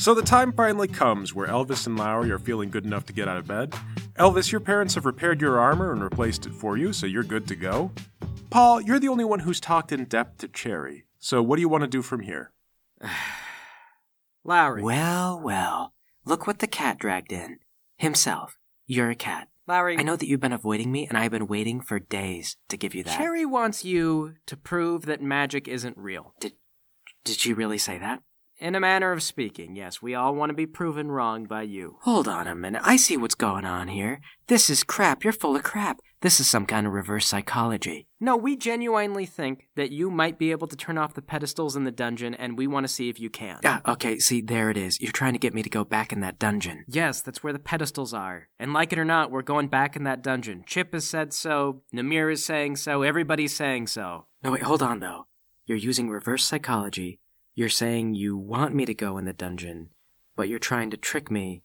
So the time finally comes where Elvis and Lowry are feeling good enough to get out of bed. Elvis, your parents have repaired your armor and replaced it for you, so you're good to go. Paul, you're the only one who's talked in depth to Cherry. So what do you want to do from here? Lowry. Well. Look what the cat dragged in. Himself. You're a cat. Lowry. I know that you've been avoiding me, and I've been waiting for days to give you that. Cherry wants you to prove that magic isn't real. Did she really say that? In a manner of speaking, yes. We all want to be proven wrong by you. Hold on a minute. I see what's going on here. This is crap. You're full of crap. This is some kind of reverse psychology. No, we genuinely think that you might be able to turn off the pedestals in the dungeon, and we want to see if you can. Okay, see, there it is. You're trying to get me to go back in that dungeon. Yes, that's where the pedestals are. And like it or not, we're going back in that dungeon. Chip has said so, Namir is saying so, everybody's saying so. No, wait, hold on, though. You're using reverse psychology. You're saying you want me to go in the dungeon, but you're trying to trick me,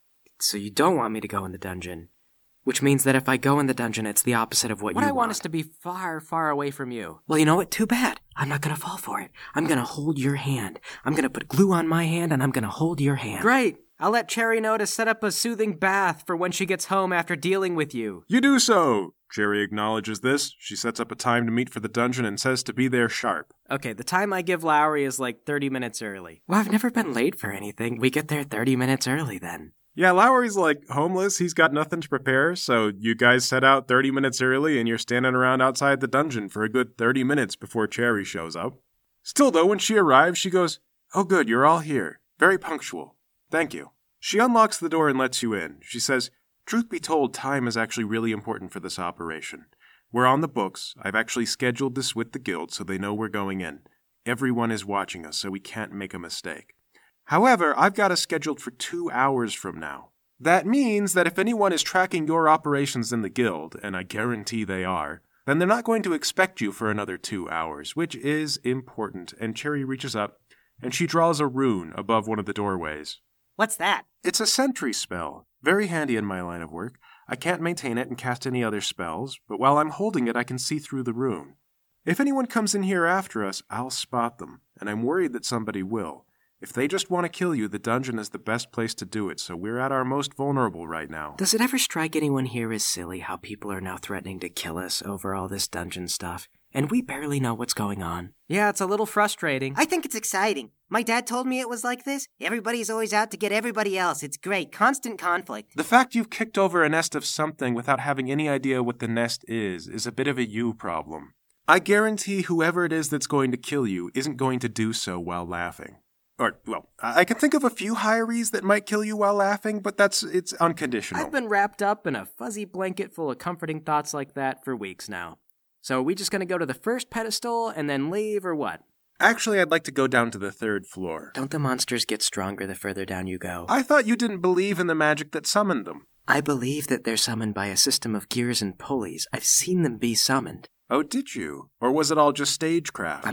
so you don't want me to go in the dungeon. Which means that if I go in the dungeon, it's the opposite of what you want. I want us to be far, far away from you. Well, you know what? Too bad. I'm not gonna fall for it. I'm gonna hold your hand. I'm gonna put glue on my hand, and I'm gonna hold your hand. Great! I'll let Cherry know to set up a soothing bath for when she gets home after dealing with you. You do so! Cherry acknowledges this. She sets up a time to meet for the dungeon and says to be there sharp. Okay, the time I give Lowry is like 30 minutes early. Well, I've never been late for anything. We get there 30 minutes early then. Yeah, Lowry's like homeless. He's got nothing to prepare, so you guys set out 30 minutes early and you're standing around outside the dungeon for a good 30 minutes before Cherry shows up. Still, though, when she arrives, she goes, "Oh, good, you're all here. Very punctual. Thank you." She unlocks the door and lets you in. She says, "Truth be told, time is actually really important for this operation. We're on the books. I've actually scheduled this with the guild so they know we're going in. Everyone is watching us, so we can't make a mistake. However, I've got us scheduled for 2 hours from now. That means that if anyone is tracking your operations in the guild, and I guarantee they are, then they're not going to expect you for another 2 hours, which is important." And Cherry reaches up, and she draws a rune above one of the doorways. What's that? It's a sentry spell. Very handy in my line of work. I can't maintain it and cast any other spells, but while I'm holding it, I can see through the rune. If anyone comes in here after us, I'll spot them, and I'm worried that somebody will. If they just want to kill you, the dungeon is the best place to do it, so we're at our most vulnerable right now. Does it ever strike anyone here as silly how people are now threatening to kill us over all this dungeon stuff? And we barely know what's going on. Yeah, it's a little frustrating. I think it's exciting. My dad told me it was like this. Everybody's always out to get everybody else. It's great. Constant conflict. The fact you've kicked over a nest of something without having any idea what the nest is a bit of a you problem. I guarantee whoever it is that's going to kill you isn't going to do so while laughing. Or, well, I can think of a few hirees that might kill you while laughing, but it's unconditional. I've been wrapped up in a fuzzy blanket full of comforting thoughts like that for weeks now. So are we just going to go to the first pedestal and then leave, or what? Actually, I'd like to go down to the 3rd floor. Don't the monsters get stronger the further down you go? I thought you didn't believe in the magic that summoned them. I believe that they're summoned by a system of gears and pulleys. I've seen them be summoned. Oh, did you? Or was it all just stagecraft?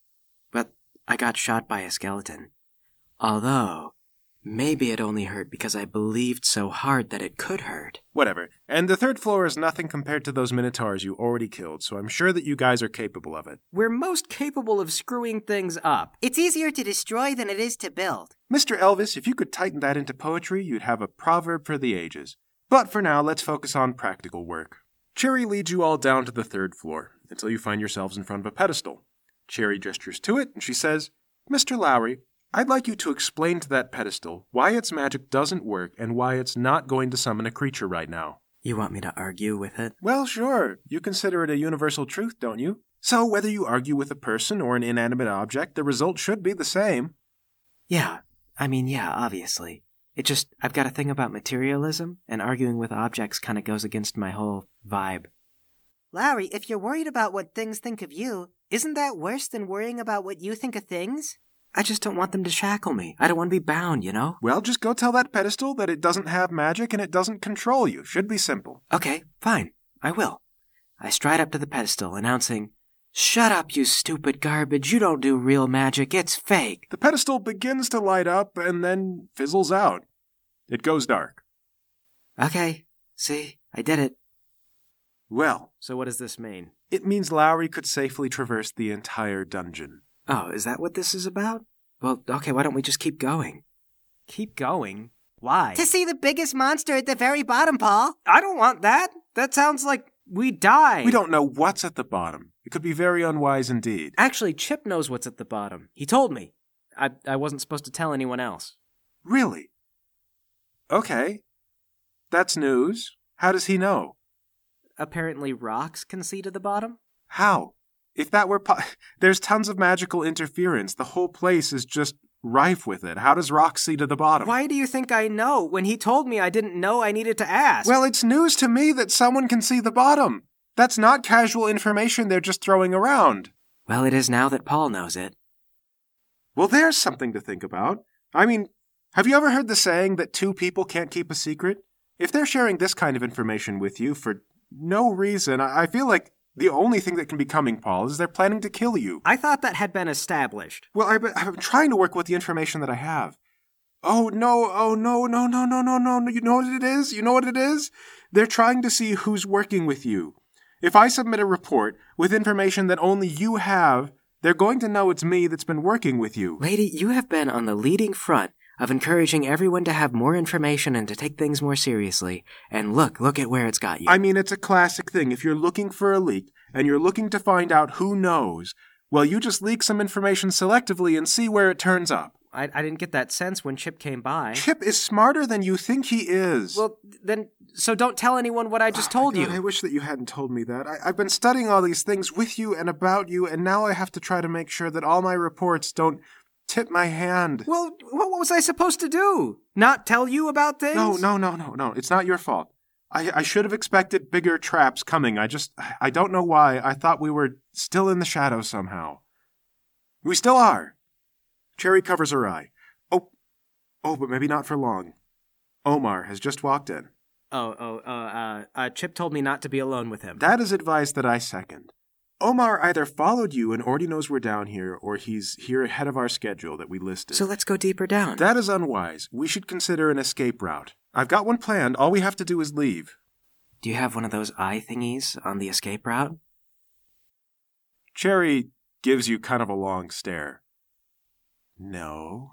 But I got shot by a skeleton. Although, maybe it only hurt because I believed so hard that it could hurt. Whatever. And the 3rd floor is nothing compared to those minotaurs you already killed, so I'm sure that you guys are capable of it. We're most capable of screwing things up. It's easier to destroy than it is to build. Mr. Elvis, if you could tighten that into poetry, you'd have a proverb for the ages. But for now, let's focus on practical work. Cherry leads you all down to the 3rd floor, until you find yourselves in front of a pedestal. Cherry gestures to it, and she says, "Mr. Lowry, I'd like you to explain to that pedestal why its magic doesn't work and why it's not going to summon a creature right now." You want me to argue with it? Well, sure. You consider it a universal truth, don't you? So whether you argue with a person or an inanimate object, the result should be the same. Yeah, obviously. I've got a thing about materialism, and arguing with objects kind of goes against my whole vibe. Lowry, if you're worried about what things think of you, isn't that worse than worrying about what you think of things? I just don't want them to shackle me. I don't want to be bound, you know? Well, just go tell that pedestal that it doesn't have magic and it doesn't control you. Should be simple. Okay, fine. I will. I stride up to the pedestal, announcing, "Shut up, you stupid garbage. You don't do real magic. It's fake." The pedestal begins to light up and then fizzles out. It goes dark. Okay, see, I did it. Well, So what does this mean? it means Lowry could safely traverse the entire dungeon. Oh, is that what this is about? Well, okay, why don't we just keep going? Keep going? Why? To see the biggest monster at the very bottom, Paul. I don't want that. That sounds like we die. We don't know what's at the bottom. It could be very unwise indeed. Actually, Chip knows what's at the bottom. He told me. I wasn't supposed to tell anyone else. Really? Okay. That's news. How does he know? Apparently rocks can see to the bottom? How? If that were there's tons of magical interference. The whole place is just rife with it. How does rock see to the bottom? Why do you think I know? When he told me I didn't know, I needed to ask. Well, it's news to me that someone can see the bottom. That's not casual information they're just throwing around. Well, it is now that Paul knows it. Well, there's something to think about. I mean, have you ever heard the saying that two people can't keep a secret? If they're sharing this kind of information with you for no reason, I feel like the only thing that can be coming, Paul, is they're planning to kill you. I thought that had been established. Well, I've been trying to work with the information that I have. Oh, no. You know what it is? You know what it is? They're trying to see who's working with you. If I submit a report with information that only you have, they're going to know it's me that's been working with you. Lady, you have been on the leading front of encouraging everyone to have more information and to take things more seriously. And look at where it's got you. I mean, it's a classic thing. If you're looking for a leak and you're looking to find out who knows, well, you just leak some information selectively and see where it turns up. I didn't get that sense when Chip came by. Chip is smarter than you think he is. Well, then, so don't tell anyone what I just told you. God, I wish that you hadn't told me that. I've been studying all these things with you and about you, and now I have to try to make sure that all my reports don't tip my hand. Well, what was I supposed to do? Not tell you about things? No. It's not your fault. I should have expected bigger traps coming. I don't know why. I thought we were still in the shadows somehow. We still are. Cherry covers her eye. Oh, but maybe not for long. Omar has just walked in. Chip told me not to be alone with him. That is advice that I second. Omar either followed you and already knows we're down here, or he's here ahead of our schedule that we listed. So let's go deeper down. That is unwise. We should consider an escape route. I've got one planned. All we have to do is leave. Do you have one of those eye thingies on the escape route? Cherry gives you kind of a long stare. No.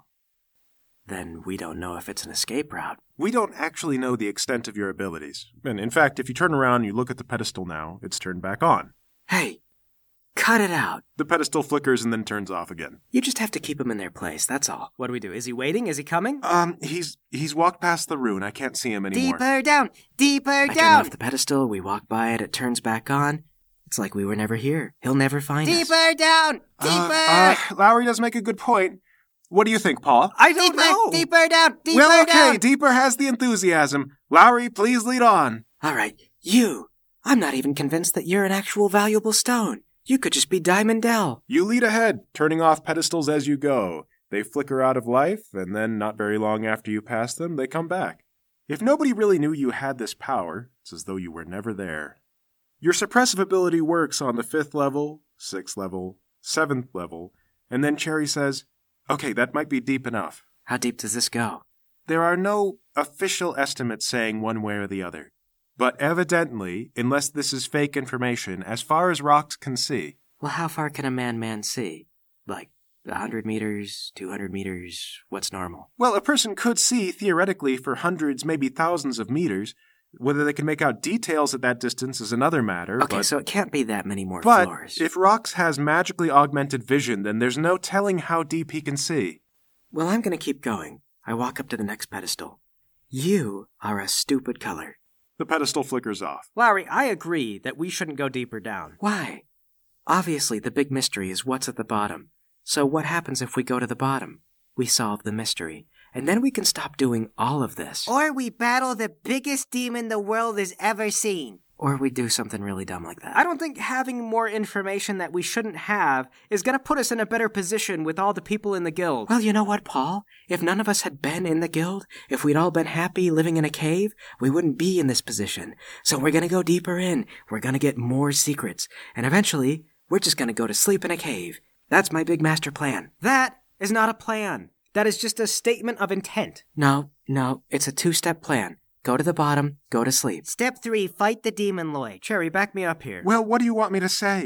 Then we don't know if it's an escape route. We don't actually know the extent of your abilities. And in fact, if you turn around and you look at the pedestal now, it's turned back on. Hey, cut it out. The pedestal flickers and then turns off again. You just have to keep them in their place, that's all. What do we do? Is he waiting? Is he coming? He's walked past the rune. I can't see him anymore. Deeper down. I turn off the pedestal, we walk by it turns back on. It's like we were never here. He'll never find us. Deeper down. Deeper. Lowry does make a good point. What do you think, Paul? I don't know. Deeper down. Deeper well, okay, down. Deeper has the enthusiasm. Lowry, please lead on. All right, you. I'm not even convinced that you're an actual valuable stone. You could just be Diamond Dell. You lead ahead, turning off pedestals as you go. They flicker out of life, and then not very long after you pass them, they come back. If nobody really knew you had this power, it's as though you were never there. Your suppressive ability works on the 5th level, 6th level, 7th level, and then Cherry says, okay, that might be deep enough. How deep does this go? There are no official estimates saying one way or the other. But evidently, unless this is fake information, as far as rocks can see. Well, how far can a man see? Like 100 meters, 200 meters, what's normal? Well, a person could see, theoretically, for hundreds, maybe thousands of meters. Whether they can make out details at that distance is another matter. Okay, so it can't be that many more floors. But if Rox has magically augmented vision, then there's no telling how deep he can see. Well, I'm going to keep going. I walk up to the next pedestal. You are a stupid color. The pedestal flickers off. Larry, I agree that we shouldn't go deeper down. Why? Obviously, the big mystery is what's at the bottom. So what happens if we go to the bottom? We solve the mystery. And then we can stop doing all of this. Or we battle the biggest demon the world has ever seen. Or we do something really dumb like that. I don't think having more information that we shouldn't have is going to put us in a better position with all the people in the guild. Well, you know what, Paul? If none of us had been in the guild, if we'd all been happy living in a cave, we wouldn't be in this position. So we're going to go deeper in. We're going to get more secrets. And eventually, we're just going to go to sleep in a cave. That's my big master plan. That is not a plan. That is just a statement of intent. No, it's a 2-step plan. Go to the bottom, go to sleep. Step 3, fight the demon Lloyd. Cherry, back me up here. Well, what do you want me to say?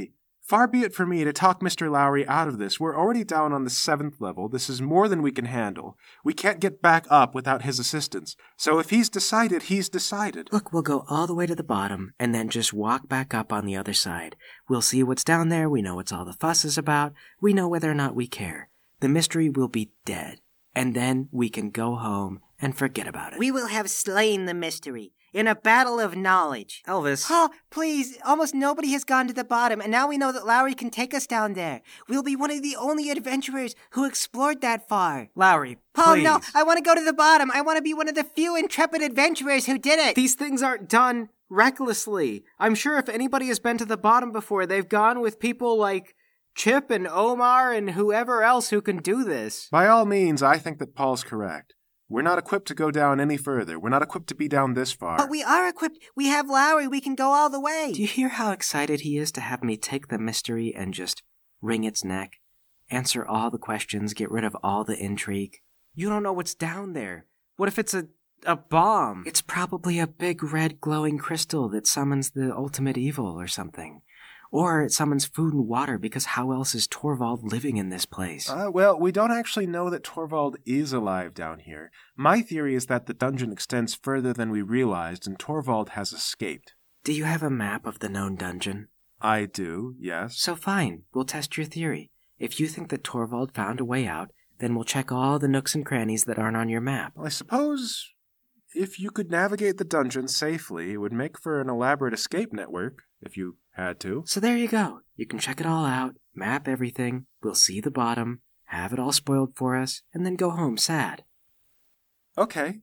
Far be it for me to talk Mr. Lowry out of this. We're already down on the 7th level. This is more than we can handle. We can't get back up without his assistance. So if he's decided, he's decided. Look, we'll go all the way to the bottom and then just walk back up on the other side. We'll see what's down there. We know what's all the fuss is about. We know whether or not we care. The mystery will be dead. And then we can go home and forget about it. We will have slain the mystery in a battle of knowledge. Elvis. Oh, please. Almost nobody has gone to the bottom, and now we know that Lowry can take us down there. We'll be one of the only adventurers who explored that far. Lowry, Oh, please. no. I want to go to the bottom. I want to be one of the few intrepid adventurers who did it. These things aren't done recklessly. I'm sure if anybody has been to the bottom before, they've gone with people like Chip and Omar and whoever else who can do this. By all means, I think that Paul's correct. We're not equipped to go down any further. We're not equipped to be down this far. But we are equipped. We have Lowry. We can go all the way. Do you hear how excited he is to have me take the mystery and just wring its neck? Answer all the questions, get rid of all the intrigue. You don't know what's down there. What if it's a bomb? It's probably a big red glowing crystal that summons the ultimate evil or something. Or it summons food and water, because how else is Torvald living in this place? Well, we don't actually know that Torvald is alive down here. My theory is that the dungeon extends further than we realized, and Torvald has escaped. Do you have a map of the known dungeon? I do, yes. So fine, we'll test your theory. If you think that Torvald found a way out, then we'll check all the nooks and crannies that aren't on your map. Well, I suppose if you could navigate the dungeon safely, it would make for an elaborate escape network, if you had to. So there you go. You can check it all out, map everything, we'll see the bottom, have it all spoiled for us, and then go home sad. Okay.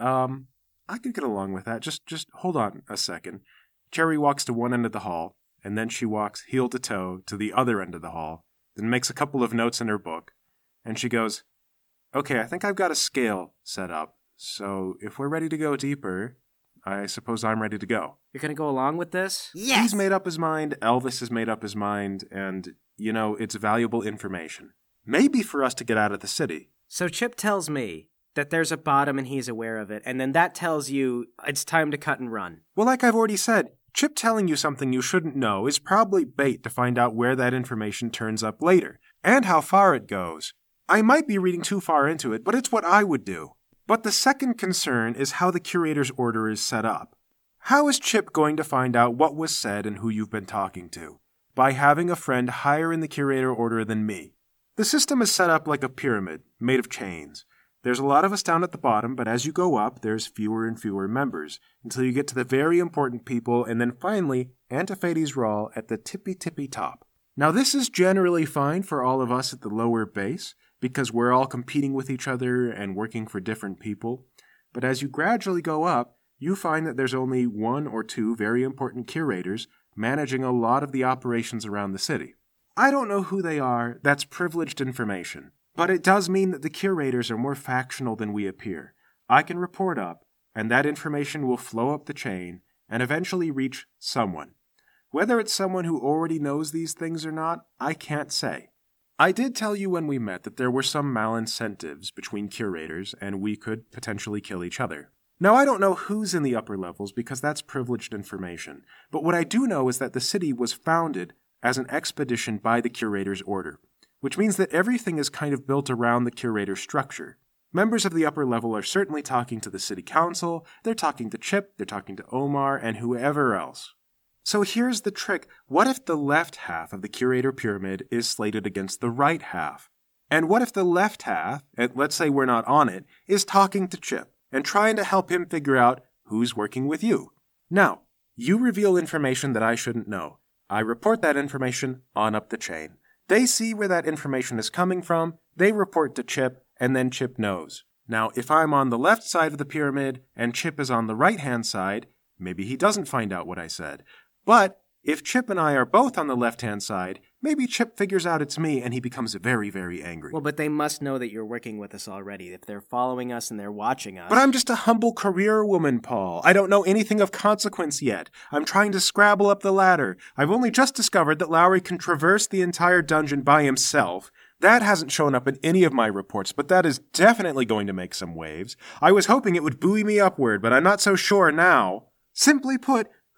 I could get along with that. Just hold on a second. Cherry walks to one end of the hall, and then she walks heel to toe to the other end of the hall, then makes a couple of notes in her book, and she goes, "Okay, I think I've got a scale set up, so if we're ready to go deeper, I suppose I'm ready to go." You're going to go along with this? Yes. He's made up his mind, Elvis has made up his mind, and, it's valuable information. Maybe for us to get out of the city. So Chip tells me that there's a bottom and he's aware of it, and then that tells you it's time to cut and run. Well, like I've already said, Chip telling you something you shouldn't know is probably bait to find out where that information turns up later, and how far it goes. I might be reading too far into it, but it's what I would do. But the second concern is how the curator's order is set up. How is Chip going to find out what was said and who you've been talking to? By having a friend higher in the curator order than me. The system is set up like a pyramid, made of chains. There's a lot of us down at the bottom, but as you go up, there's fewer and fewer members, until you get to the very important people, and then finally, Antiphates Rawl at the tippy top. Now this is generally fine for all of us at the lower base, because we're all competing with each other and working for different people. But as you gradually go up, you find that there's only one or two very important curators managing a lot of the operations around the city. I don't know who they are, that's privileged information. But it does mean that the curators are more factional than we appear. I can report up, and that information will flow up the chain and eventually reach someone. Whether it's someone who already knows these things or not, I can't say. I did tell you when we met that there were some malincentives between curators, and we could potentially kill each other. Now, I don't know who's in the upper levels because that's privileged information, but what I do know is that the city was founded as an expedition by the curator's order, which means that everything is kind of built around the curator's structure. Members of the upper level are certainly talking to the city council, they're talking to Chip, they're talking to Omar, and whoever else. So here's the trick. What if the left half of the curator pyramid is slated against the right half? And what if the left half, and let's say we're not on it, is talking to Chip and trying to help him figure out who's working with you? Now, you reveal information that I shouldn't know. I report that information on up the chain. They see where that information is coming from, they report to Chip, and then Chip knows. Now, if I'm on the left side of the pyramid and Chip is on the right-hand side, maybe he doesn't find out what I said. But if Chip and I are both on the left-hand side, maybe Chip figures out it's me and he becomes very, very angry. Well, but they must know that you're working with us already, if they're following us and they're watching us. But I'm just a humble career woman, Paul. I don't know anything of consequence yet. I'm trying to scrabble up the ladder. I've only just discovered that Lowry can traverse the entire dungeon by himself. That hasn't shown up in any of my reports, but that is definitely going to make some waves. I was hoping it would buoy me upward, but I'm not so sure now. Simply put,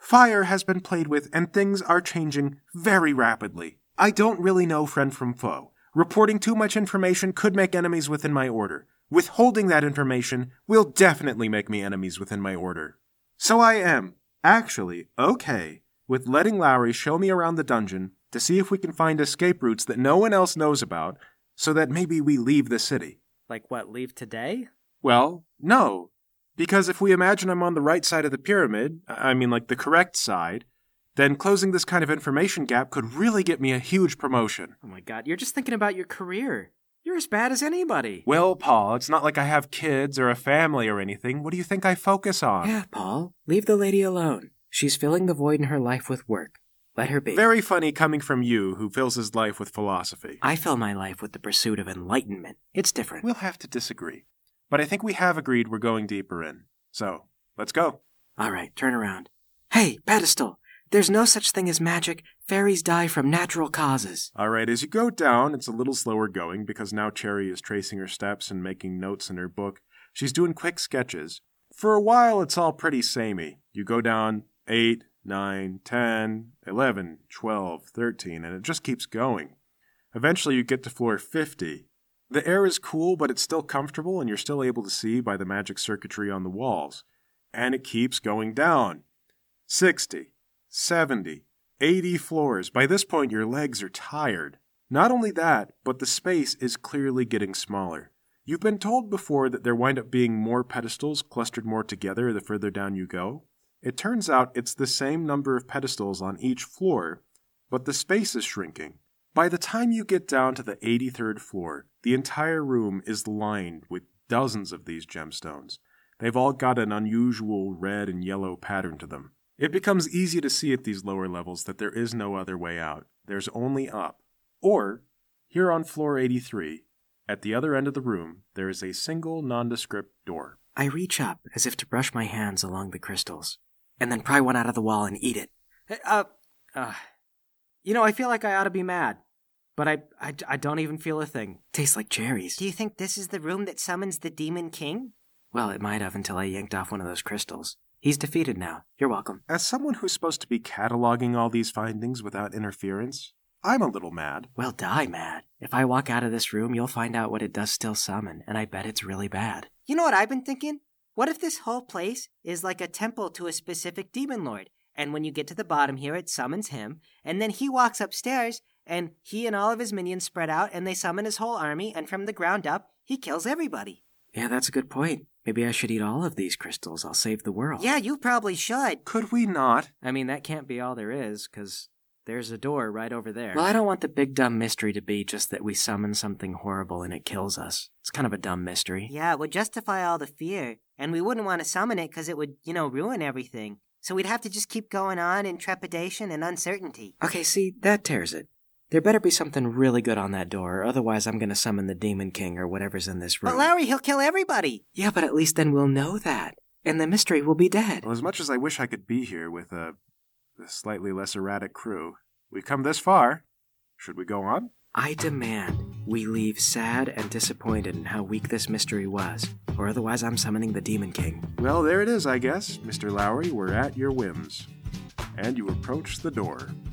Fire has been played with and things are changing very rapidly. I don't really know friend from foe. Reporting too much information could make enemies within my order. Withholding that information will definitely make me enemies within my order. So I am, actually, okay with letting Lowry show me around the dungeon to see if we can find escape routes that no one else knows about, so that maybe we leave the city. Like what, leave today? Well, no. Because if we imagine I'm on the right side of the pyramid, like the correct side, then closing this kind of information gap could really get me a huge promotion. Oh my god, you're just thinking about your career. You're as bad as anybody. Well, Paul, it's not like I have kids or a family or anything. What do you think I focus on? Yeah, Paul, leave the lady alone. She's filling the void in her life with work. Let her be. Very funny coming from you, who fills his life with philosophy. I fill my life with the pursuit of enlightenment. It's different. We'll have to disagree. But I think we have agreed we're going deeper in. So, let's go. All right, turn around. Hey, pedestal! There's no such thing as magic. Fairies die from natural causes. All right, as you go down, it's a little slower going because now Cherry is tracing her steps and making notes in her book. She's doing quick sketches. For a while, it's all pretty samey. You go down 8, 9, 10, 11, 12, 13, and it just keeps going. Eventually, you get to floor 50. The air is cool, but it's still comfortable, and you're still able to see by the magic circuitry on the walls. And it keeps going down. 60. 70, 80 floors. By this point, your legs are tired. Not only that, but the space is clearly getting smaller. You've been told before that there wind up being more pedestals clustered more together the further down you go. It turns out it's the same number of pedestals on each floor, but the space is shrinking. By the time you get down to the 83rd floor, the entire room is lined with dozens of these gemstones. They've all got an unusual red and yellow pattern to them. It becomes easy to see at these lower levels that there is no other way out. There's only up. Or, here on floor 83, at the other end of the room, there is a single nondescript door. I reach up as if to brush my hands along the crystals, and then pry one out of the wall and eat it. I feel like I ought to be mad, but I don't even feel a thing. Tastes like cherries. Do you think this is the room that summons the Demon King? Well, it might have until I yanked off one of those crystals. He's defeated now. You're welcome. As someone who's supposed to be cataloging all these findings without interference, I'm a little mad. Well, die mad. If I walk out of this room, you'll find out what it does still summon, and I bet it's really bad. You know what I've been thinking? What if this whole place is like a temple to a specific demon lord, and when you get to the bottom here, it summons him, and then he walks upstairs, and he and all of his minions spread out, and they summon his whole army, and from the ground up, he kills everybody. Yeah, that's a good point. Maybe I should eat all of these crystals. I'll save the world. Yeah, you probably should. Could we not? I mean, that can't be all there is, because there's a door right over there. Well, I don't want the big dumb mystery to be just that we summon something horrible and it kills us. It's kind of a dumb mystery. Yeah, it would justify all the fear, and we wouldn't want to summon it because it would, ruin everything. So we'd have to just keep going on in trepidation and uncertainty. Okay, see, that tears it. There better be something really good on that door, otherwise I'm going to summon the Demon King or whatever's in this room. But Lowry, he'll kill everybody. Yeah, but at least then we'll know that. And the mystery will be dead. Well, as much as I wish I could be here with a slightly less erratic crew, we've come this far. Should we go on? I demand we leave sad and disappointed in how weak this mystery was, or otherwise I'm summoning the Demon King. Well, there it is, I guess. Mr. Lowry, we're at your whims. And you approach the door.